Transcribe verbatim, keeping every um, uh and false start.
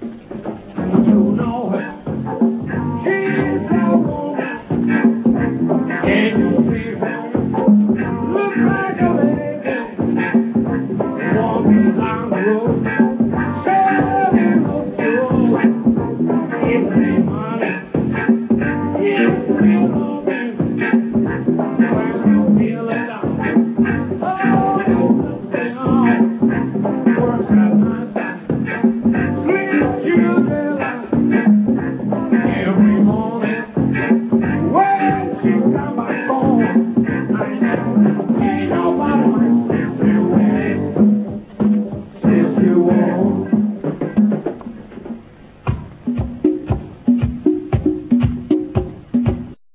You know her. She's a woman. Can you see her? Look like a lady walking down the road. Selling her soul. It's the money. It's the loving. When you feel it down. Oh, nothing on. Works at my side. Sweet children. Every morning when she got my phone, I